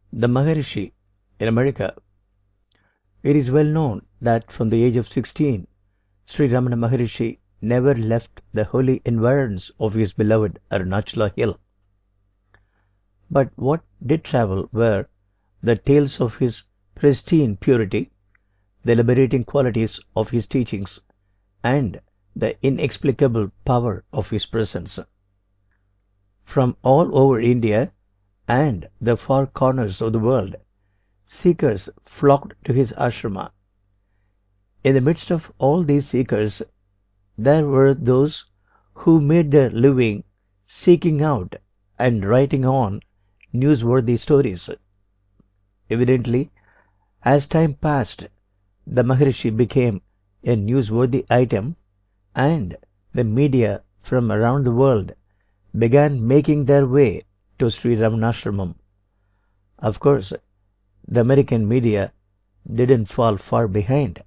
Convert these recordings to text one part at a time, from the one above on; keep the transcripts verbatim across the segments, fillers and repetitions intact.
The Maharishi in America. It is well known that from the age of sixteen, Sri Ramana Maharishi never left the holy environs of his beloved Arunachala hill. But what did travel were the tales of his pristine purity, the liberating qualities of his teachings, and the inexplicable power of his presence. From all over India and the far corners of the world, seekers flocked to his ashrama. In the midst of all these seekers, there were those who made their living seeking out and writing on newsworthy stories. Evidently, as time passed, the Maharishi became a newsworthy item, and the media from around the world began making their way to Sri Ramanashramam. Of course, the American media didn't fall far behind.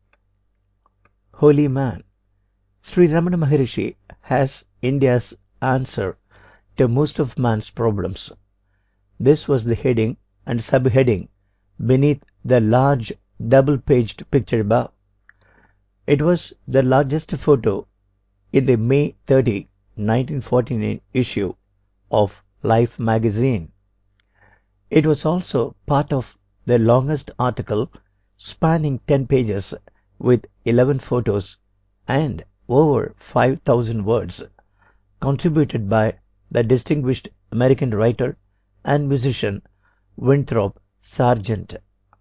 Holy Man. Sri Ramana Maharishi has India's answer to most of man's problems. This was the heading and subheading beneath the large double-paged picture above. It was the largest photo in the May thirtieth, nineteen forty-nine issue of Life magazine. It was also part of the longest article spanning ten pages with eleven photos and over five thousand words, contributed by the distinguished American writer and musician Winthrop Sargent.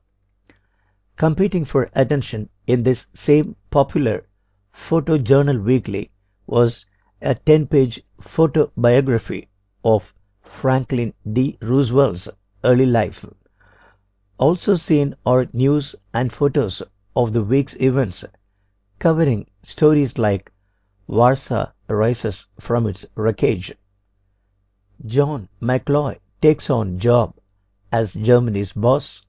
Competing for attention in this same popular photojournal weekly was a ten-page photobiography of Franklin D. Roosevelt's early life. Also seen are news and photos of the week's events, covering stories like Warsaw rises from its wreckage, John McCloy takes on job as Germany's boss,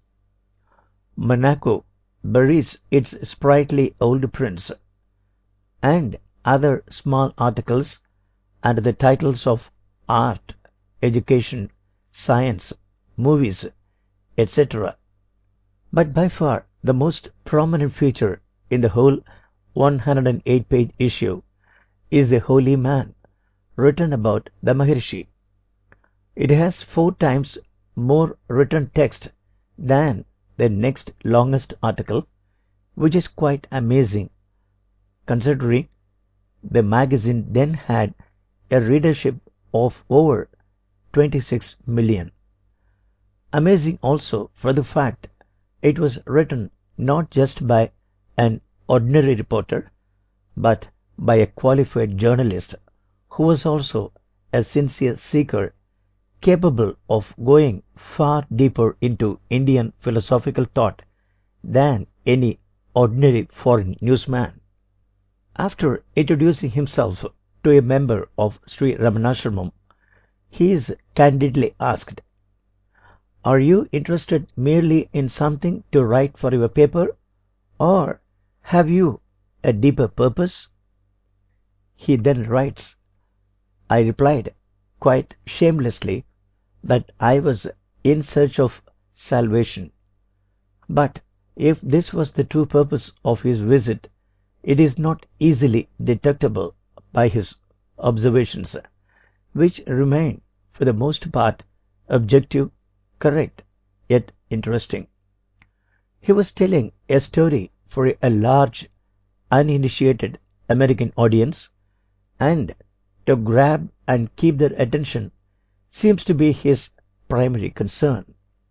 Monaco buries its sprightly old prince, and other small articles under the titles of art, education, science, movies, et cetera. But by far the most prominent feature in the whole one hundred eight page issue is the Holy Man, written about the Maharishi. It has four times more written text than the next longest article, which is quite amazing, considering the magazine then had a readership of over twenty-six million. Amazing also for the fact it was written not just by an ordinary reporter, but by a qualified journalist who was also a sincere seeker, capable of going far deeper into Indian philosophical thought than any ordinary foreign newsman. After introducing himself to a member of Sri Ramanashramam, he is candidly asked, "Are you interested merely in something to write for your paper, or have you a deeper purpose?" He then writes, "I replied, quite shamelessly, that I was in search of salvation. But if this was the true purpose of his visit, it is not easily detectable by his observations, which remain for the most part objective, correct, yet interesting." He was telling a story for a large, uninitiated American audience, and to grab and keep their attention seems to be his primary concern.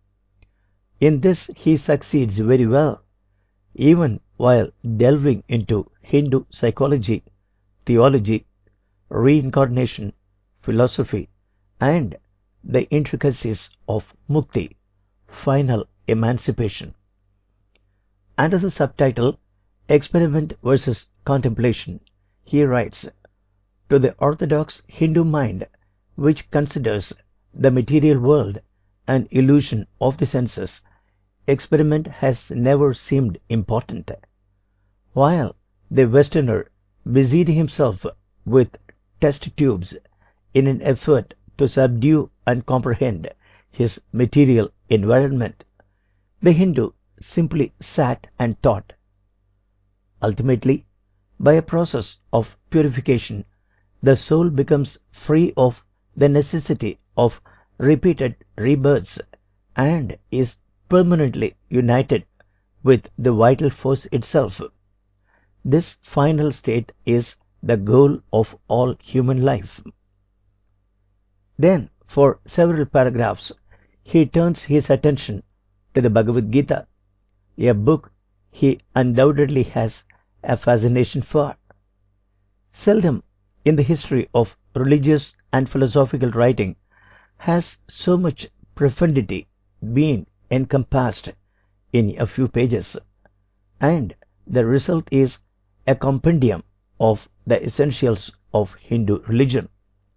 In this he succeeds very well, even while delving into Hindu psychology, theology, reincarnation, philosophy, and the intricacies of mukti, final emancipation. Under the subtitle Experiment versus Contemplation, he writes, "To the orthodox Hindu mind, which considers the material world an illusion of the senses, experiment has never seemed important. While the Westerner busied himself with test tubes in an effort to subdue and comprehend his material environment, the Hindu simply sat and thought. Ultimately, by a process of purification, the soul becomes free of the necessity of repeated rebirths and is permanently united with the vital force itself. This final state is the goal of all human life. Then, for several paragraphs, he turns his attention to the Bhagavad Gita, a book he undoubtedly has a fascination for. Seldom in the history of religious and philosophical writing has so much profundity been encompassed in a few pages, and the result is a compendium of the essentials of Hindu religion.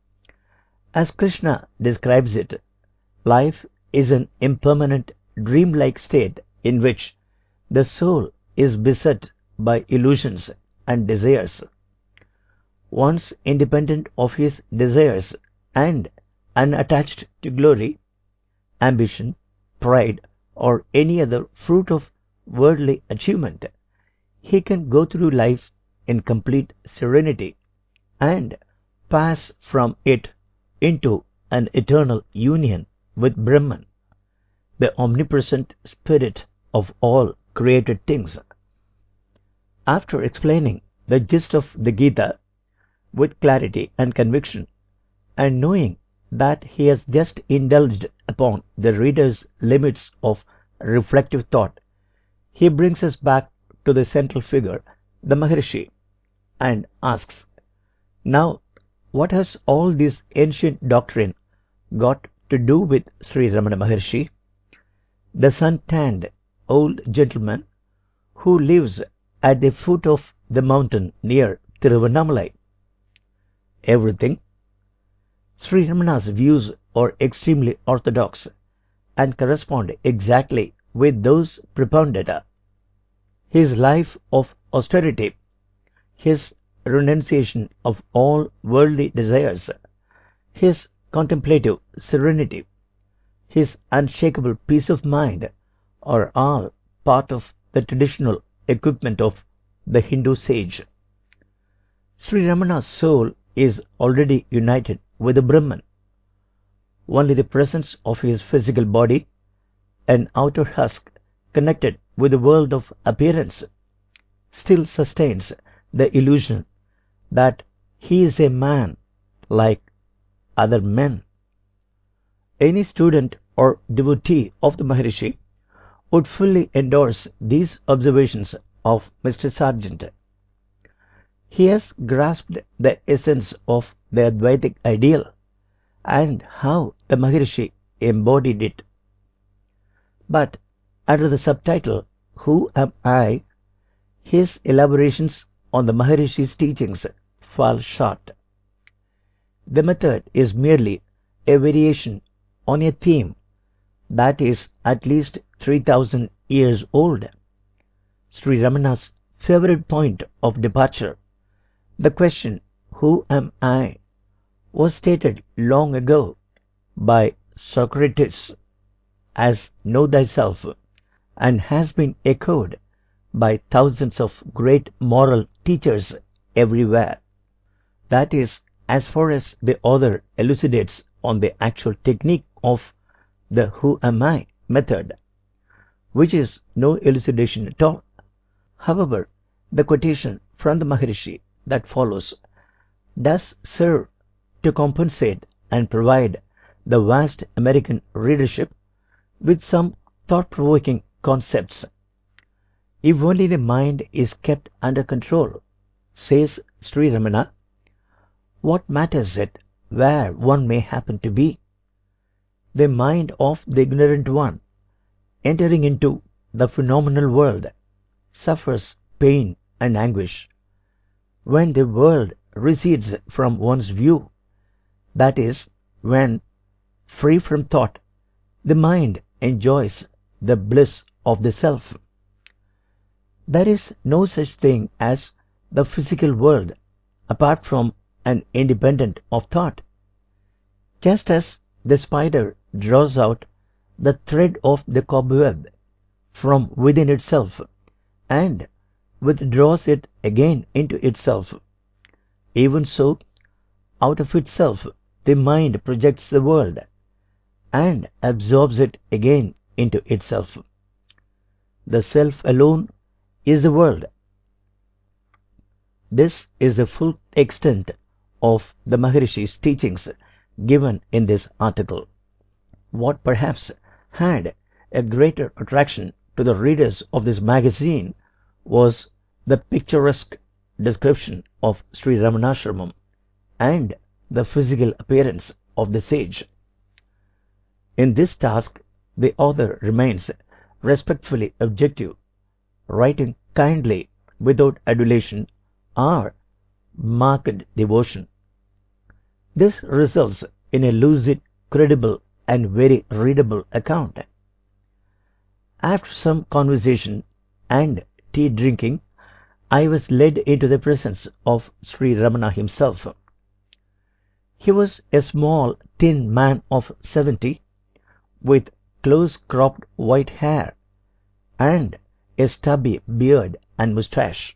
As Krishna describes it, life is an impermanent, dreamlike state in which the soul is beset by illusions and desires. Once independent of his desires and unattached to glory, ambition, pride, or any other fruit of worldly achievement, he can go through life in complete serenity and pass from it into an eternal union with Brahman, the omnipresent spirit of all created things. After explaining the gist of the Gita with clarity and conviction, and knowing that he has just indulged upon the reader's limits of reflective thought, he brings us back to the central figure, the Maharishi, and asks, "Now, what has all this ancient doctrine got to do with Sri Ramana Maharshi, the sun-tanned old gentleman who lives at the foot of the mountain near Tiruvannamalai?" Everything. Sri Ramana's views are extremely orthodox and correspond exactly with those propounded. His life of austerity, his renunciation of all worldly desires, his contemplative serenity, his unshakable peace of mind are all part of the traditional equipment of the Hindu sage. Sri Ramana's soul is already united with the Brahman. Only the presence of his physical body, an outer husk connected with the world of appearance, still sustains the illusion that he is a man like other men. Any student or devotee of the Maharishi would fully endorse these observations of Mister Sargent. He has grasped the essence of the Advaitic ideal and how the Maharishi embodied it. But under the subtitle, "Who am I?", his elaborations on the Maharishi's teachings fall short. The method is merely a variation on a theme that is at least three thousand years old. Sri Ramana's favorite point of departure, the question, "Who am I?", was stated long ago by Socrates as "Know thyself," and has been echoed by thousands of great moral teachers everywhere. That is, as far as the author elucidates on the actual technique of the "Who am I?" method, which is no elucidation at all. However, the quotation from the Maharishi that follows does serve to compensate and provide the vast American readership with some thought-provoking concepts. If only the mind is kept under control, says Sri Ramana, what matters it where one may happen to be? The mind of the ignorant one, entering into the phenomenal world, suffers pain and anguish. When the world recedes from one's view, that is, when, free from thought, the mind enjoys the bliss of the self. There is no such thing as the physical world apart from and independent of thought. Just as the spider draws out the thread of the cobweb from within itself and withdraws it again into itself. Even so, out of itself the mind projects the world and absorbs it again into itself. The self alone is the world. This is the full extent of the Maharishi's teachings given in this article. What perhaps had a greater attraction to the readers of this magazine was the picturesque description of Sri Ramanashramam and the physical appearance of the sage. In this task, the author remains respectfully objective, writing kindly without adulation or marked devotion. This results in a lucid, credible, and very readable account. After some conversation and tea drinking, I was led into the presence of Sri Ramana himself. He was a small, thin man of seventy, with close-cropped white hair and a stubby beard and moustache,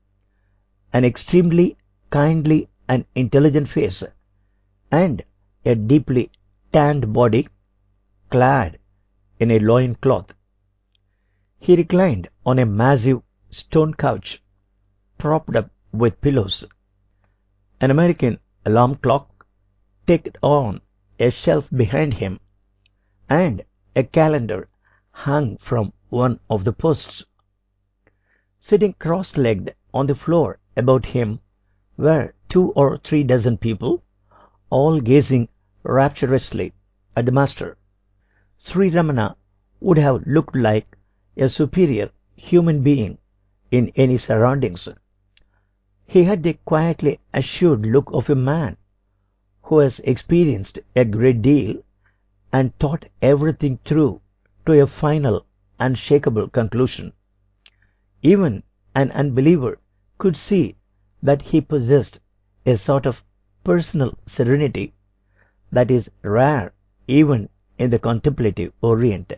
an extremely kindly and intelligent face, and a deeply tanned body clad in a loin cloth. He reclined on a massive stone couch propped up with pillows. An American alarm clock ticked on a shelf behind him, and a calendar hung from one of the posts. Sitting cross-legged on the floor about him were two or three dozen people, all gazing rapturously at the master. Sri Ramana would have looked like a superior human being in any surroundings. He had the quietly assured look of a man who has experienced a great deal and thought everything through to a final, unshakable conclusion. Even an unbeliever could see that he possessed a sort of personal serenity that is rare even in the contemplative Orient.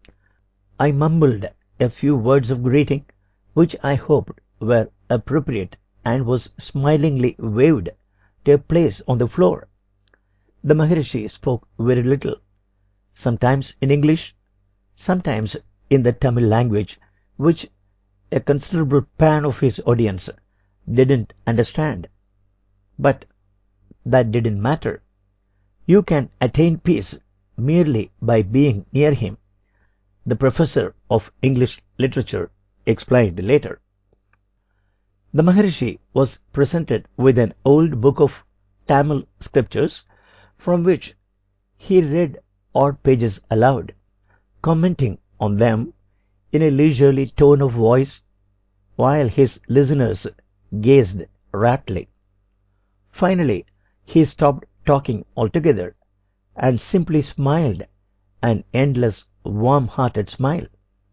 I mumbled a few words of greeting which I hoped were appropriate and was smilingly waved to a place on the floor. The Maharishi spoke very little, sometimes in English, sometimes in the Tamil language, which a considerable pan of his audience didn't understand. But that didn't matter. You can attain peace merely by being near him, the professor of English literature explained later. The Maharishi was presented with an old book of Tamil scriptures from which he read odd pages aloud, commenting on them in a leisurely tone of voice while his listeners gazed raptly. Finally, he stopped talking altogether and simply smiled an endless, warm-hearted smile.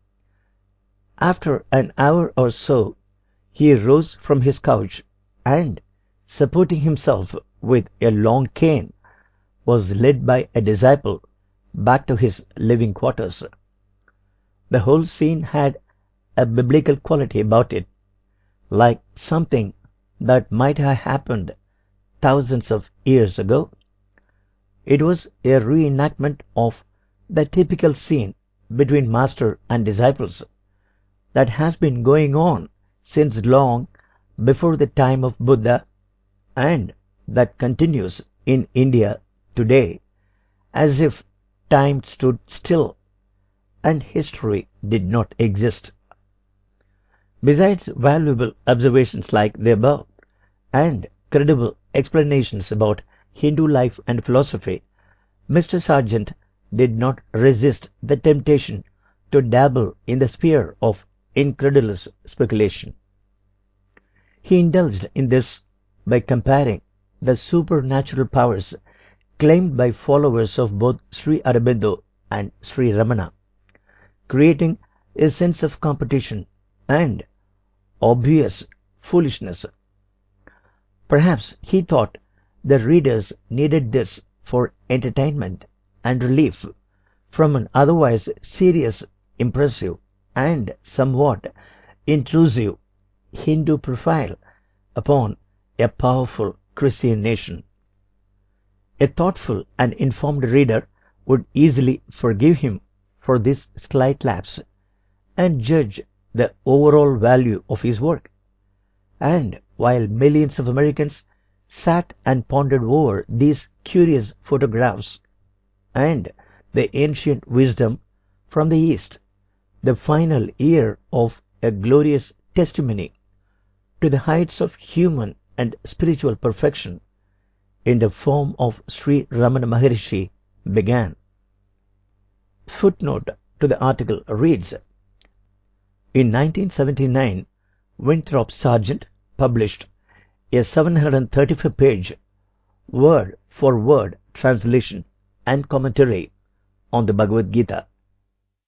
After an hour or so, he rose from his couch and, supporting himself with a long cane, was led by a disciple back to his living quarters. The whole scene had a biblical quality about it, like something that might have happened thousands of years ago. It was a reenactment of the typical scene between master and disciples that has been going on since long before the time of Buddha, and that continues in India today, as if time stood still and history did not exist. Besides valuable observations like the above, and credible explanations about Hindu life and philosophy, Mister Sargent did not resist the temptation to dabble in the sphere of incredulous speculation. He indulged in this by comparing the supernatural powers claimed by followers of both Sri Aurobindo and Sri Ramana, creating a sense of competition and obvious foolishness. Perhaps he thought the readers needed this for entertainment and relief from an otherwise serious, impressive, and somewhat intrusive Hindu profile upon a powerful Christian nation. A thoughtful and informed reader would easily forgive him for this slight lapse and judge the overall value of his work. And while millions of Americans sat and pondered over these curious photographs and the ancient wisdom from the East, the final year of a glorious testimony to the heights of human and spiritual perfection in the form of Sri Ramana Maharishi began. Footnote to the article reads, in nineteen seventy-nine, Winthrop Sargent published a seven hundred thirty-five page word-for-word translation and commentary on the Bhagavad Gita.